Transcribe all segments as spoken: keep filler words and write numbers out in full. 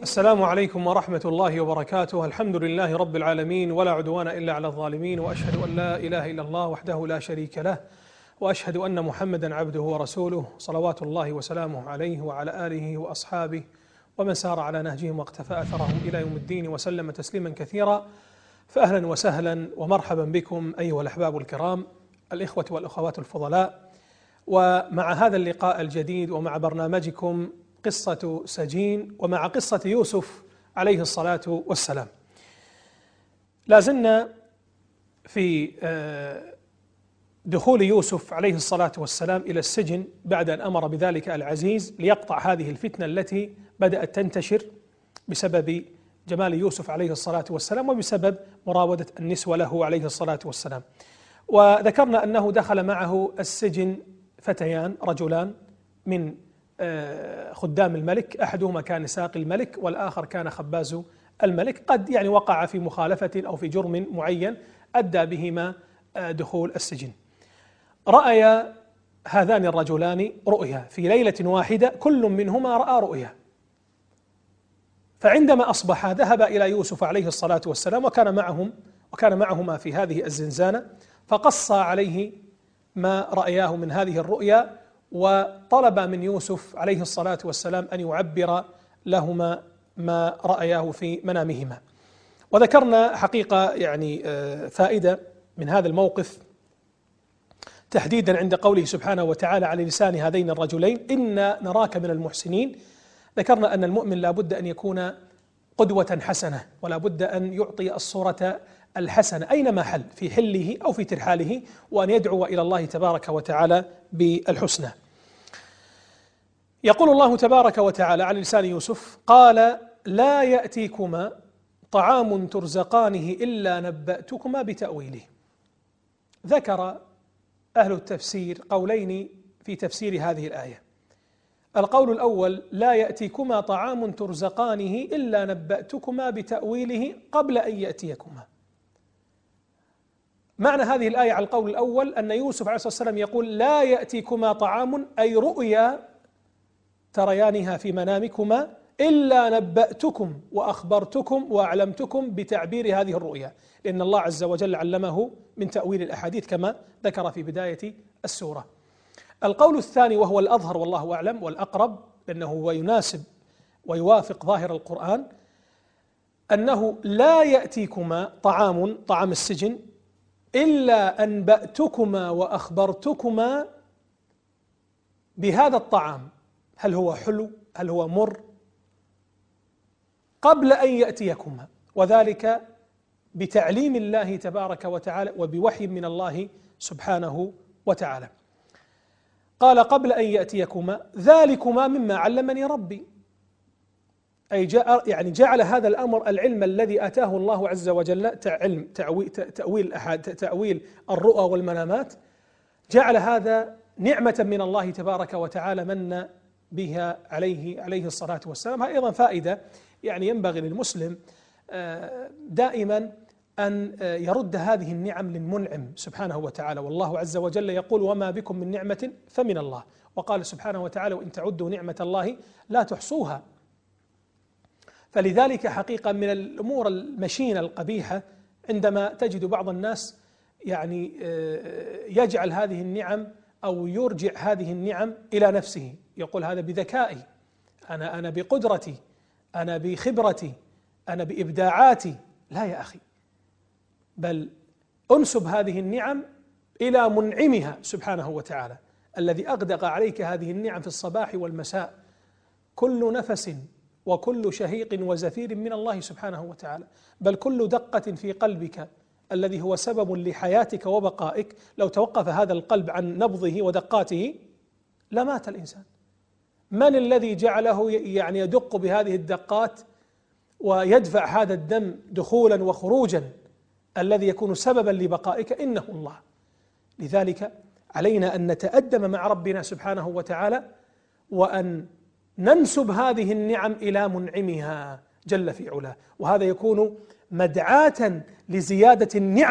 السلام عليكم ورحمة الله وبركاته. الحمد لله رب العالمين، ولا عدوان إلا على الظالمين، وأشهد أن لا إله إلا الله وحده لا شريك له، وأشهد أن محمدا عبده ورسوله، صلوات الله وسلامه عليه وعلى آله وأصحابه ومن سار على نهجهم واقتفى أثرهم إلى يوم الدين وسلم تسليما كثيرا. فأهلا وسهلا ومرحبا بكم أيها الأحباب الكرام، الإخوة والأخوات الفضلاء، ومع هذا اللقاء الجديد ومع برنامجكم قصة سجين، ومع قصة يوسف عليه الصلاة والسلام. لازلنا في دخول يوسف عليه الصلاة والسلام إلى السجن بعد أن أمر بذلك العزيز ليقطع هذه الفتنة التي بدأت تنتشر بسبب جمال يوسف عليه الصلاة والسلام وبسبب مراودة النسوة له عليه الصلاة والسلام. وذكرنا أنه دخل معه السجن فتيان رجلان من خدام الملك، أحدهما كان ساقي الملك والآخر كان خباز الملك، قد يعني وقع في مخالفة أو في جرم معين أدى بهما دخول السجن. رأي هذان الرجلان رؤيا في ليلة واحدة، كل منهما رأى رؤيا. فعندما أصبح ذهب إلى يوسف عليه الصلاة والسلام وكان معهم وكان معهما في هذه الزنزانة، فقص عليه ما رأياه من هذه الرؤيا، وطلب من يوسف عليه الصلاة والسلام أن يعبر لهما ما رأياه في منامهما. وذكرنا حقيقة يعني فائدة من هذا الموقف تحديدا عند قوله سبحانه وتعالى على لسان هذين الرجلين: إنا نراك من المحسنين. ذكرنا أن المؤمن لا بد أن يكون قدوة حسنة، ولا بد أن يعطي الصورة الحسنة أينما حل، في حله أو في ترحاله، وأن يدعو إلى الله تبارك وتعالى بالحسنى. يقول الله تبارك وتعالى على لسان يوسف: قال لا يأتيكما طعام ترزقانه إلا نبأتكما بتأويله. ذكر أهل التفسير قولين في تفسير هذه الآية. القول الأول: لا يأتيكما طعام ترزقانه إلا نبأتكما بتأويله قبل أن يأتيكما. معنى هذه الآية على القول الأول أن يوسف عليه الصلاة والسلام يقول: لا يأتيكما طعام، أي رؤيا تريانها في منامكما، إلا نبأتكم وأخبرتكم وأعلمتكم بتعبير هذه الرؤيا، لأن الله عز وجل علمه من تأويل الأحاديث كما ذكر في بداية السورة. القول الثاني وهو الأظهر والله أعلم والأقرب، لأنه هو يناسب ويوافق ظاهر القرآن، أنه لا يأتيكما طعام، طعام السجن، إلا أنبأتكما وأخبرتكما بهذا الطعام، هل هو حلو هل هو مر، قبل أن يأتيكما، وذلك بتعليم الله تبارك وتعالى وبوحي من الله سبحانه وتعالى. قال قبل أن يأتيكما ذلكما مما علمني ربي، أي جاء يعني جعل هذا الأمر، العلم الذي أتاه الله عز وجل، علم تأويل تأويل أحد تأويل الرؤى والمنامات، جعل هذا نعمة من الله تبارك وتعالى من بها عليه عليه الصلاة والسلام. أيضا فائدة يعني ينبغي للمسلم دائما أن يرد هذه النعم للمنعم سبحانه وتعالى، والله عز وجل يقول: وما بكم من نعمة فمن الله. وقال سبحانه وتعالى: وإن تعدوا نعمة الله لا تحصوها. فلذلك حقيقة من الأمور المشينة القبيحة عندما تجد بعض الناس يعني يجعل هذه النعم أو يرجع هذه النعم إلى نفسه، يقول: هذا بذكائي، أنا أنا بقدرتي، أنا بخبرتي، أنا بإبداعاتي. لا يا أخي، بل أنسب هذه النعم إلى منعمها سبحانه وتعالى، الذي أغدق عليك هذه النعم في الصباح والمساء. كل نفس وكل شهيق وزفير من الله سبحانه وتعالى، بل كل دقة في قلبك الذي هو سبب لحياتك وبقائك، لو توقف هذا القلب عن نبضه ودقاته لمات الإنسان. من الذي جعله يعني يدق بهذه الدقات ويدفع هذا الدم دخولا وخروجا الذي يكون سببا لبقائك؟ إنه الله. لذلك علينا أن نتأدب مع ربنا سبحانه وتعالى، وأن ننسب هذه النعم إلى منعمها جل في علاه، وهذا يكون مدعاة لزيادة النعم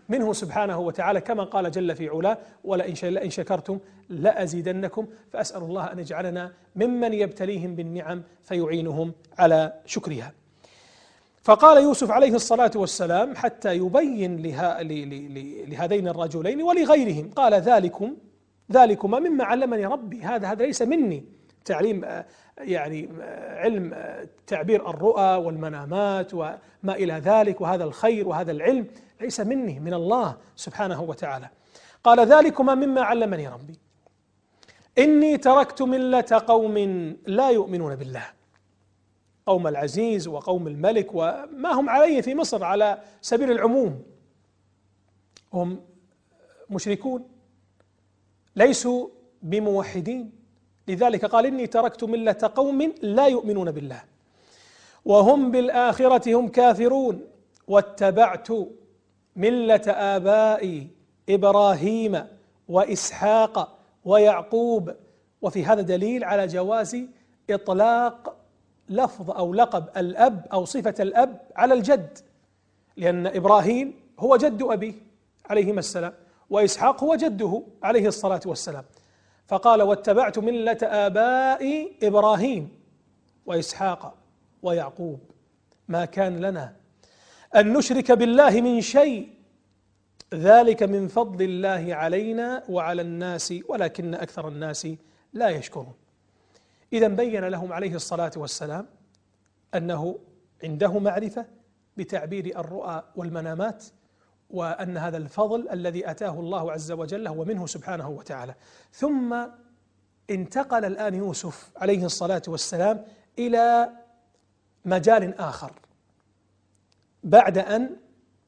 منه سبحانه وتعالى، كما قال جل في علاه: ولئن شكرتم لأزيدنكم. فأسأل الله أن يجعلنا ممن يبتليهم بالنعم فيعينهم على شكرها. فقال يوسف عليه الصلاة والسلام حتى يبين له لهذين الرجلين ولغيرهم، قال: ذلكم ذلكما مما علمني ربي. هذا هذا ليس مني، تعليم يعني علم تعبير الرؤى والمنامات وما إلى ذلك، وهذا الخير وهذا العلم ليس مني، من الله سبحانه وتعالى. قال: ذلكما مما علمني ربي إني تركت ملة قوم لا يؤمنون بالله. قوم العزيز وقوم الملك وما هم عليه في مصر على سبيل العموم، هم مشركون ليسوا بموحدين. لذلك قال: إني تركت ملة قوم لا يؤمنون بالله وهم بالآخرة هم كافرون واتبعت ملة آبائي إبراهيم وإسحاق ويعقوب. وفي هذا دليل على جواز إطلاق لفظ أو لقب الأب أو صفة الأب على الجد، لأن إبراهيم هو جد أبيه عليهما السلام، وإسحاق هو جده عليه الصلاة والسلام. فقال: واتبعت ملة آبائي إبراهيم وإسحاق ويعقوب ما كان لنا أن نشرك بالله من شيء ذلك من فضل الله علينا وعلى الناس ولكن أكثر الناس لا يشكرون. إذن بين لهم عليه الصلاة والسلام أنه عنده معرفة بتعبير الرؤى والمنامات، وأن هذا الفضل الذي أتاه الله عز وجل هو منه سبحانه وتعالى. ثم انتقل الآن يوسف عليه الصلاة والسلام إلى مجال آخر بعد أن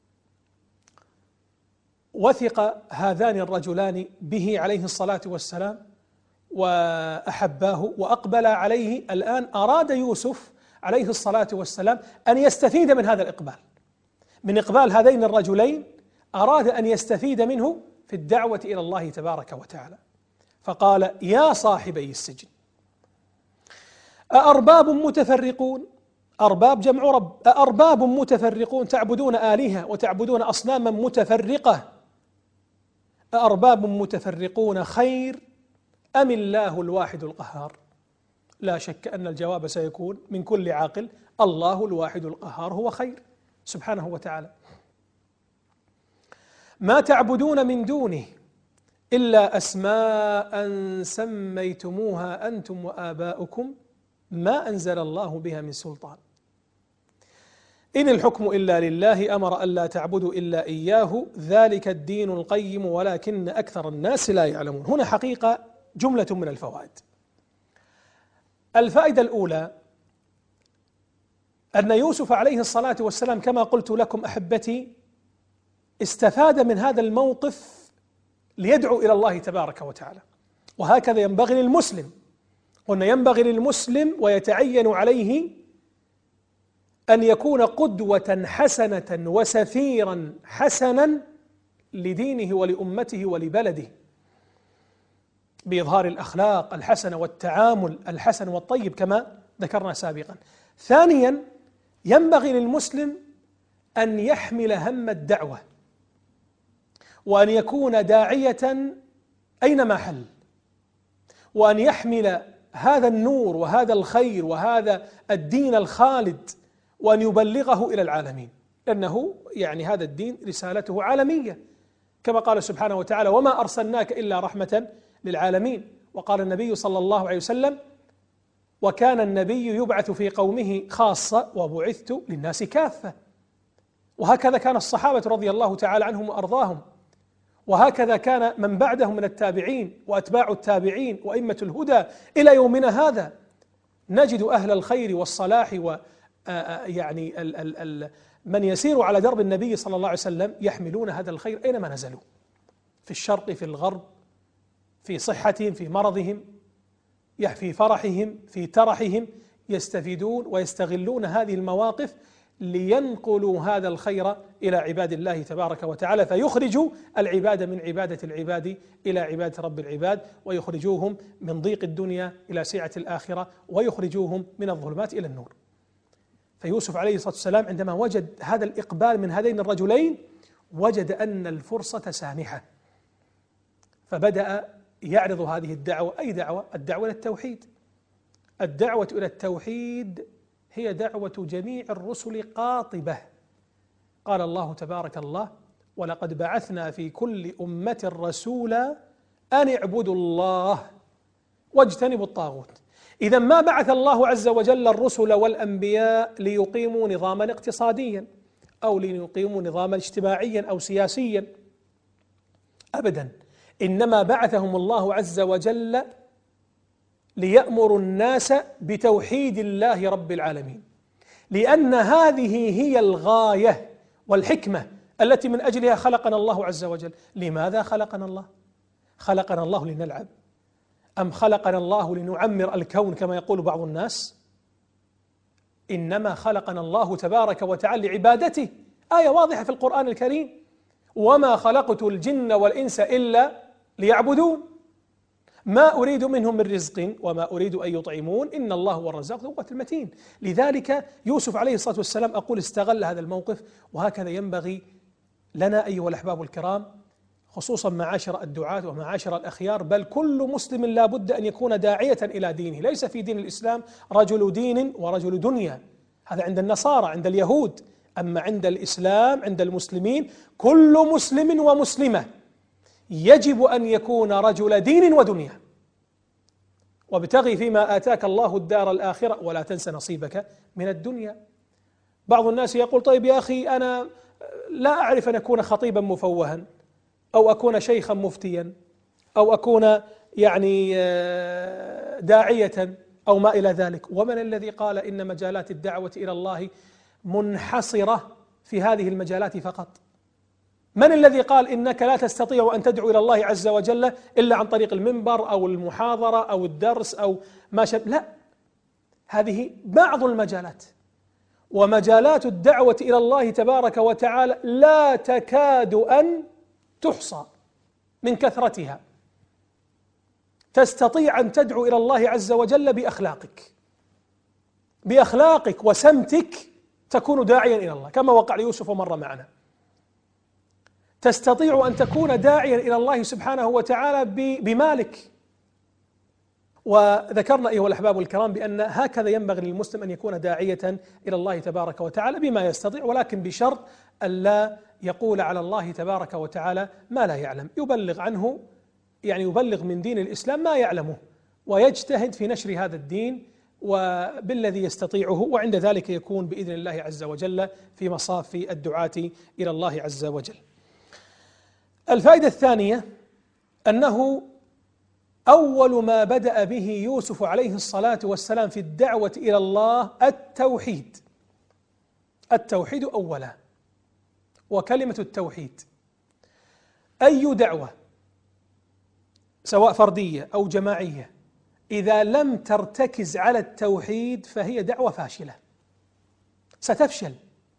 وثق هذان الرجلان به عليه الصلاة والسلام وأحباه وأقبل عليه. الآن أراد يوسف عليه الصلاة والسلام أن يستفيد من هذا الإقبال، من إقبال هذين الرجلين، أراد أن يستفيد منه في الدعوة إلى الله تبارك وتعالى. فقال: يا صاحبي السجن أأرباب متفرقون، أرباب جمع رب، أأرباب متفرقون تعبدون آلهة وتعبدون أصناما متفرقة، أأرباب متفرقون خير أم الله الواحد القهار؟ لا شك أن الجواب سيكون من كل عاقل: الله الواحد القهار هو خير سبحانه وتعالى. ما تعبدون من دونه إلا أسماء سميتموها أنتم وآباؤكم ما أنزل الله بها من سلطان إن الحكم إلا لله أمر ألا تعبدوا إلا إياه ذلك الدين القيم ولكن أكثر الناس لا يعلمون. هنا حقيقة جملة من الفوائد. الفائدة الأولى أن يوسف عليه الصلاة والسلام كما قلت لكم أحبتي استفاد من هذا الموقف ليدعو إلى الله تبارك وتعالى، وهكذا ينبغي للمسلم. قلنا ينبغي للمسلم ويتعين عليه أن يكون قدوة حسنة وسفيرا حسنا لدينه ولأمته ولبلده بإظهار الأخلاق الحسنة والتعامل الحسن والطيب كما ذكرنا سابقا. ثانيا ينبغي للمسلم أن يحمل هم الدعوة وأن يكون داعية أينما حل، وأن يحمل هذا النور وهذا الخير وهذا الدين الخالد وأن يبلغه إلى العالمين، لأنه يعني هذا الدين رسالته عالمية كما قال سبحانه وتعالى: وما أرسلناك إلا رحمة للعالمين. وقال النبي صلى الله عليه وسلم: وكان النبي يبعث في قومه خاصة وبعثت للناس كافة. وهكذا كان الصحابة رضي الله تعالى عنهم وأرضاهم، وهكذا كان من بعدهم من التابعين وأتباع التابعين وأئمة الهدى إلى يومنا هذا. نجد أهل الخير والصلاح و يعني ال ال ال من يسير على درب النبي صلى الله عليه وسلم يحملون هذا الخير أينما نزلوا، في الشرق في الغرب، في صحتهم في مرضهم، في فرحهم في ترحهم، يستفيدون ويستغلون هذه المواقف لينقلوا هذا الخير إلى عباد الله تبارك وتعالى، فيخرجوا العباد من عبادة العباد إلى عبادة رب العباد، ويخرجوهم من ضيق الدنيا إلى سعة الآخرة، ويخرجوهم من الظلمات إلى النور. فيوسف عليه الصلاة والسلام عندما وجد هذا الإقبال من هذين الرجلين وجد أن الفرصة سانحة، فبدأ يعرض هذه الدعوة. أي دعوة؟ الدعوة إلى التوحيد. الدعوة إلى التوحيد هي دعوة جميع الرسل قاطبة. قال الله تبارك الله: ولقد بعثنا في كل أمة رسولا أن اعبدوا الله واجتنبوا الطاغوت. إذا ما بعث الله عز وجل الرسل والأنبياء ليقيموا نظاما اقتصاديا أو ليقيموا نظاما اجتماعيا أو سياسيا أبدا، إنما بعثهم الله عز وجل ليأمروا الناس بتوحيد الله رب العالمين، لأن هذه هي الغاية والحكمة التي من أجلها خلقنا الله عز وجل. لماذا خلقنا الله؟ خلقنا الله لنلعب أم خلقنا الله لنعمر الكون كما يقول بعض الناس؟ إنما خلقنا الله تبارك وتعالى لعبادته. آية واضحة في القرآن الكريم: وما خلقت الجن والإنس إلا ليعبدون ما أريد منهم من رزق وما أريد أن يطعمون إن الله هو الرزاق ذو القوة المتين. لذلك يوسف عليه الصلاة والسلام أقول استغل هذا الموقف، وهكذا ينبغي لنا أيها الأحباب الكرام، خصوصا معاشر الدعاة ومعاشر الأخيار، بل كل مسلم لا بد أن يكون داعية إلى دينه. ليس في دين الإسلام رجل دين ورجل دنيا، هذا عند النصارى عند اليهود، أما عند الإسلام عند المسلمين كل مسلم ومسلمة يجب أن يكون رجل دين ودنيا. وابتغي فيما آتاك الله الدار الآخرة ولا تنس نصيبك من الدنيا. بعض الناس يقول: طيب يا أخي أنا لا أعرف أن أكون خطيبا مفوها أو أكون شيخا مفتيا أو أكون يعني داعية أو ما إلى ذلك. ومن الذي قال إن مجالات الدعوة إلى الله منحصرة في هذه المجالات فقط؟ من الذي قال إنك لا تستطيع أن تدعو إلى الله عز وجل إلا عن طريق المنبر أو المحاضرة أو الدرس أو ما شابه؟ لا، هذه بعض المجالات، ومجالات الدعوة إلى الله تبارك وتعالى لا تكاد أن تحصى من كثرتها. تستطيع أن تدعو إلى الله عز وجل بأخلاقك بأخلاقك وسمتك تكون داعيا إلى الله كما وقع ليوسف ومر معنا. تستطيع أن تكون داعيا إلى الله سبحانه وتعالى بمالك. وذكرنا أيها الأحباب الكرام بأن هكذا ينبغي للمسلم أن يكون داعية إلى الله تبارك وتعالى بما يستطيع، ولكن بشرط ألا يقول على الله تبارك وتعالى ما لا يعلم. يبلغ عنه يعني يبلغ من دين الإسلام ما يعلمه، ويجتهد في نشر هذا الدين وبالذي يستطيعه، وعند ذلك يكون بإذن الله عز وجل في مصاف الدعاة إلى الله عز وجل. الفائدة الثانية أنه أول ما بدأ به يوسف عليه الصلاة والسلام في الدعوة إلى الله التوحيد. التوحيد أولا. وكلمة التوحيد أي دعوة سواء فردية أو جماعية إذا لم ترتكز على التوحيد فهي دعوة فاشلة، ستفشل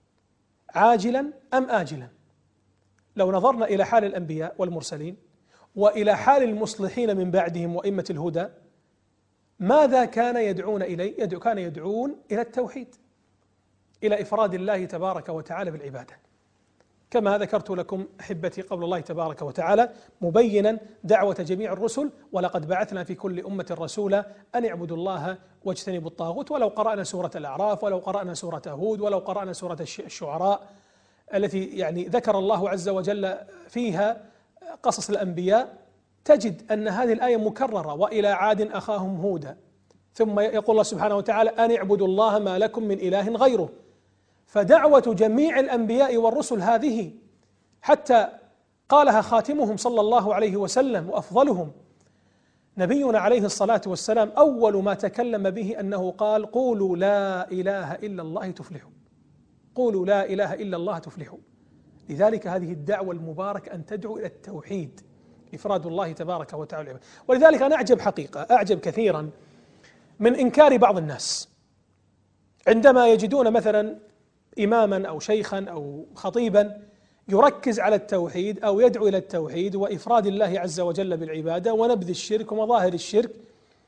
عاجلا أم آجلا. لو نظرنا إلى حال الأنبياء والمرسلين وإلى حال المصلحين من بعدهم وإمة الهدى، ماذا كان يدعون إليه؟ يدعو كان يدعون إلى التوحيد، إلى إفراد الله تبارك وتعالى بالعبادة، كما ذكرت لكم أحبتي قول الله تبارك وتعالى مبينا دعوة جميع الرسل: ولقد بعثنا في كل أمة رسولا أن اعبدوا الله واجتنبوا الطاغوت. ولو قرأنا سورة الأعراف ولو قرأنا سورة هود ولو قرأنا سورة الشعراء التي يعني ذكر الله عز وجل فيها قصص الأنبياء، تجد أن هذه الآية مكررة: وإلى عاد أخاهم هودا، ثم يقول الله سبحانه وتعالى أن اعبدوا الله ما لكم من إله غيره. فدعوة جميع الأنبياء والرسل هذه حتى قالها خاتمهم صلى الله عليه وسلم وأفضلهم نبينا عليه الصلاة والسلام، أول ما تكلم به أنه قال: قولوا لا إله إلا الله تفلحوا، قولوا لا إله إلا الله تفلحوا. لذلك هذه الدعوة المباركة أن تدعو إلى التوحيد، إفراد الله تبارك وتعالى. ولذلك أنا أعجب حقيقة أعجب كثيرا من إنكار بعض الناس عندما يجدون مثلا إماما أو شيخا أو خطيبا يركز على التوحيد أو يدعو إلى التوحيد وإفراد الله عز وجل بالعبادة ونبذ الشرك ومظاهر الشرك،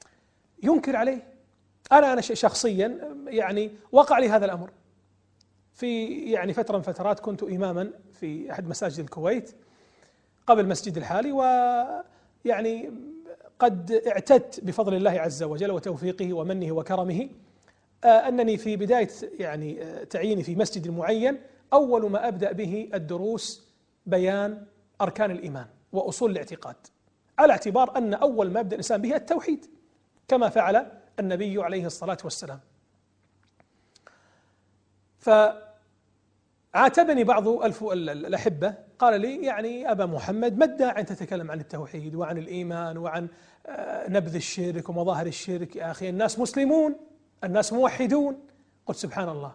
ينكر عليه. أنا أنا شخصيا يعني وقع لي هذا الأمر، في يعني فترة من فترات كنت إماما في أحد مساجد الكويت قبل المسجد الحالي، ويعني قد اعتدت بفضل الله عز وجل وتوفيقه ومنه وكرمه أنني في بداية يعني تعييني في مسجد معين أول ما أبدأ به الدروس بيان أركان الإيمان وأصول الاعتقاد، على اعتبار أن أول ما يبدأ الإنسان به التوحيد كما فعل النبي عليه الصلاة والسلام. فعاتبني بعض الأحبة قال لي يعني أبا محمد ما الداعي أن تتكلم عن التوحيد وعن الإيمان وعن نبذ الشرك ومظاهر الشرك؟ يا أخي الناس مسلمون، الناس موحدون. قلت سبحان الله،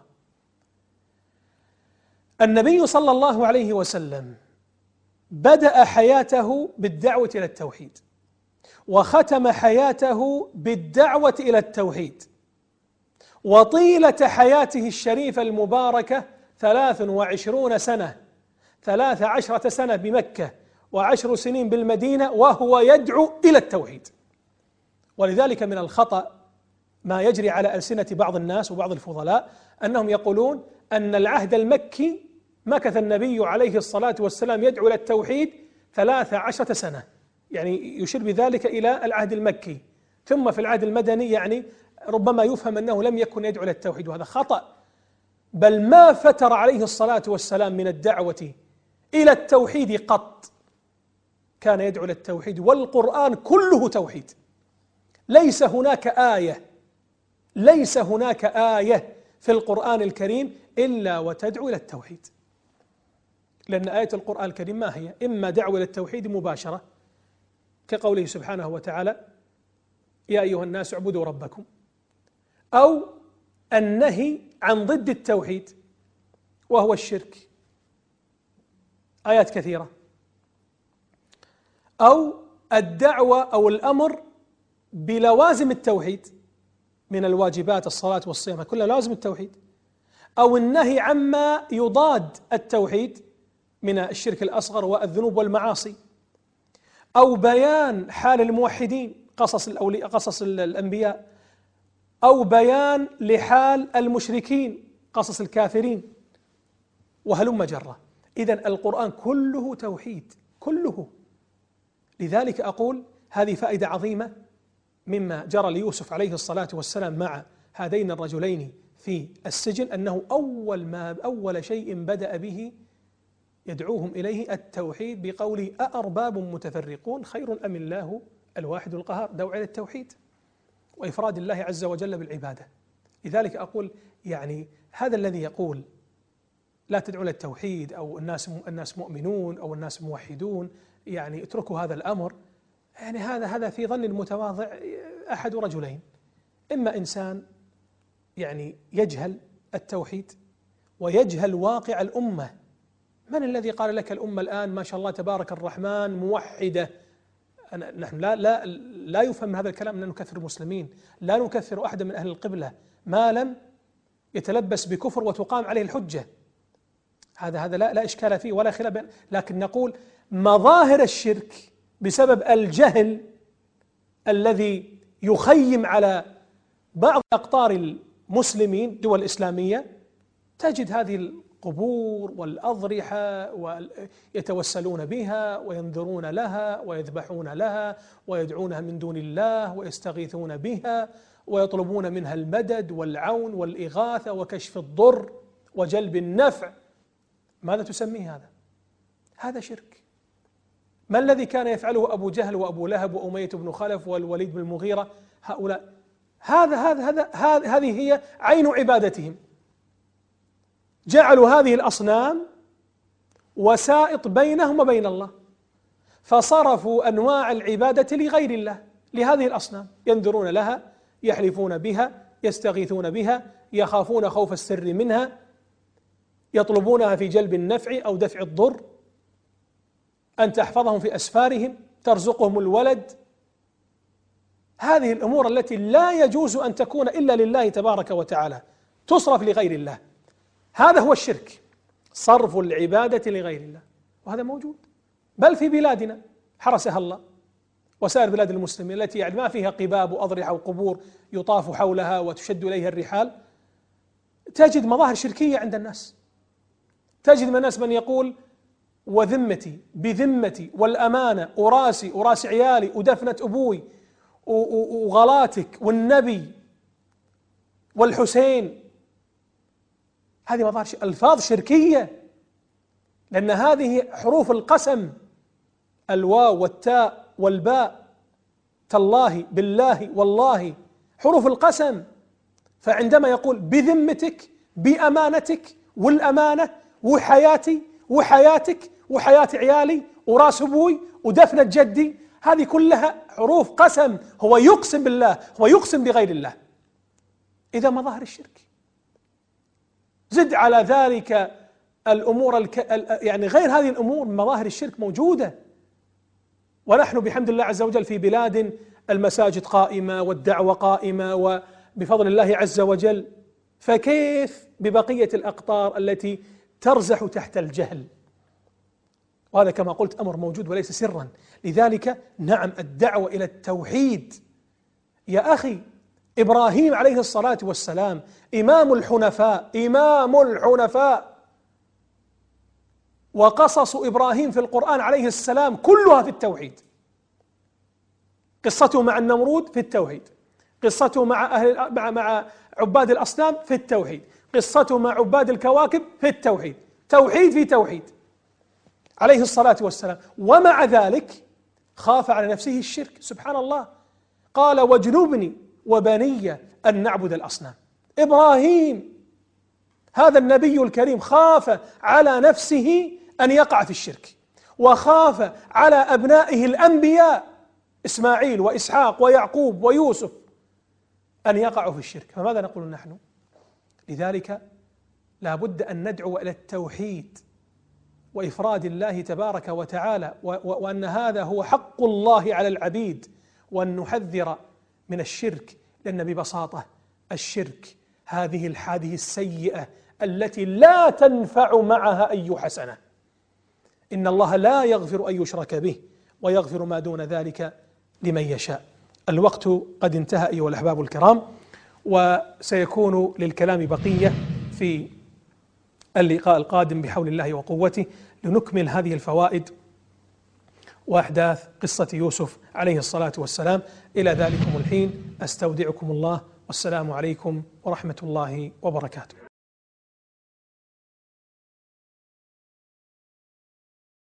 النبي صلى الله عليه وسلم بدأ حياته بالدعوة إلى التوحيد، وختم حياته بالدعوة إلى التوحيد، وطيلة حياته الشريفة المباركة ثلاث وعشرون سنة، ثلاث عشرة سنة بمكة وعشر سنين بالمدينة وهو يدعو إلى التوحيد. ولذلك من الخطأ ما يجري على ألسنة بعض الناس وبعض الفضلاء أنهم يقولون أن العهد المكي مكث النبي عليه الصلاة والسلام يدعو إلى التوحيد ثلاث عشرة سنة، يعني يشير بذلك إلى العهد المكي، ثم في العهد المدني يعني ربما يفهم أنه لم يكن يدعو إلى التوحيد، وهذا خطأ. بل ما فتر عليه الصلاة والسلام من الدعوة إلى التوحيد قط، كان يدعو إلى التوحيد، والقرآن كله توحيد. ليس هناك آية ليس هناك آية في القرآن الكريم إلا وتدعو إلى التوحيد، لأن آية القرآن الكريم ما هي؟ إما دعوة إلى التوحيد مباشرة كقوله سبحانه وتعالى يا أيها الناس اعبدوا ربكم، أو النهي عن ضد التوحيد وهو الشرك، آيات كثيرة، أو الدعوة أو الأمر بلوازم التوحيد من الواجبات الصلاة والصيام كلها لازم التوحيد، أو النهي عما يضاد التوحيد من الشرك الأصغر والذنوب والمعاصي، أو بيان حال الموحدين قصص الأولياء قصص الأنبياء، أو بيان لحال المشركين قصص الكافرين، وهلم جرة. إذن القرآن كله توحيد كله. لذلك أقول هذه فائدة عظيمة مما جرى ليوسف عليه الصلاة والسلام مع هذين الرجلين في السجن، أنه أول ما أول شيء بدأ به يدعوهم إليه التوحيد بقوله أأرباب متفرقون خير أم الله الواحد القهار، دعوة إلى التوحيد وإفراد الله عز وجل بالعبادة. لذلك أقول يعني هذا الذي يقول لا تدعوا إلى التوحيد أو الناس الناس مؤمنون أو الناس موحدون، يعني اتركوا هذا الأمر، يعني هذا هذا في ظن المتواضع أحد رجلين: إما إنسان يعني يجهل التوحيد ويجهل واقع الأمة. من الذي قال لك الأمة الآن ما شاء الله تبارك الرحمن موحدة؟ نحن لا لا لا يفهم هذا الكلام أننا نكفر المسلمين، لا نكفر أحدا من أهل القبلة ما لم يتلبس بكفر وتقام عليه الحجة. هذا هذا لا لا إشكال فيه ولا خلاف، لكن نقول مظاهر الشرك بسبب الجهل الذي يخيم على بعض أقطار المسلمين دول إسلامية، تجد هذه القبور والأضرحة ويتوسلون بها وينذرون لها ويذبحون لها ويدعونها من دون الله ويستغيثون بها ويطلبون منها المدد والعون والإغاثة وكشف الضر وجلب النفع. ماذا تسميه هذا؟ هذا شرك. ما الذي كان يفعله أبو جهل وأبو لهب وأمية بن خلف والوليد بن المغيرة؟ هؤلاء هذا هذا هذا هذه هي عين عبادتهم. جعلوا هذه الأصنام وسائط بينهم وبين الله، فصرفوا أنواع العبادة لغير الله، لهذه الأصنام، ينذرون لها، يحلفون بها، يستغيثون بها، يخافون خوف السر منها، يطلبونها في جلب النفع أو دفع الضر، أن تحفظهم في أسفارهم، ترزقهم الولد. هذه الأمور التي لا يجوز أن تكون إلا لله تبارك وتعالى تصرف لغير الله، هذا هو الشرك، صرف العبادة لغير الله، وهذا موجود بل في بلادنا حرسها الله وسائر بلاد المسلمين التي يعني ما فيها قباب وأضرحة وقبور يطاف حولها وتشد إليها الرحال، تجد مظاهر شركية عند الناس. تجد من الناس من يقول وذمتي بذمتي والأمانة وراسي وراس عيالي ودفنة أبوي وغلاتك والنبي والحسين. هذه مظاهر ألفاظ شركية، لأن هذه حروف القسم، الواو والتاء والباء، تالله بالله والله، حروف القسم. فعندما يقول بذمتك بأمانتك والأمانة وحياتي وحياتك وحياة عيالي وراس أبوي ودفنة جدي، هذه كلها حروف قسم، هو يقسم بالله، هو يقسم بغير الله. إذا مظاهر الشرك. زد على ذلك الأمور الك... يعني غير هذه الأمور، مظاهر الشرك موجودة. ونحن بحمد الله عز وجل في بلاد المساجد قائمة والدعوة قائمة وبفضل الله عز وجل، فكيف ببقية الأقطار التي ترزح تحت الجهل؟ وهذا كما قلت أمر موجود وليس سرا. لذلك نعم، الدعوة إلى التوحيد يا أخي. إبراهيم عليه الصلاة والسلام إمام الحنفاء، إمام الحنفاء، وقصص إبراهيم في القرآن عليه السلام كلها في التوحيد. قصته مع النمرود في التوحيد، قصته مع أهل مع مع عباد الأصنام في التوحيد، قصته مع عباد الكواكب في التوحيد، توحيد في توحيد عليه الصلاة والسلام. ومع ذلك خاف على نفسه الشرك، سبحان الله. قال واجنبني وبني أن نعبد الأصنام. إبراهيم هذا النبي الكريم خاف على نفسه أن يقع في الشرك، وخاف على أبنائه الأنبياء إسماعيل وإسحاق ويعقوب ويوسف أن يقعوا في الشرك. فماذا نقول نحن؟ لذلك لا بد أن ندعو إلى التوحيد وإفراد الله تبارك وتعالى، وأن هذا هو حق الله على العبيد، وأن نحذر من الشرك. لأن ببساطة الشرك هذه الحادثة السيئة التي لا تنفع معها أي حسنة. إن الله لا يغفر أن يشرك به ويغفر ما دون ذلك لمن يشاء. الوقت قد انتهى أيها الأحباب الكرام، وسيكون للكلام بقية في اللقاء القادم بحول الله وقوته، لنكمل هذه الفوائد وأحداث قصة يوسف عليه الصلاة والسلام. إلى ذلكم الحين أستودعكم الله، والسلام عليكم ورحمة الله وبركاته.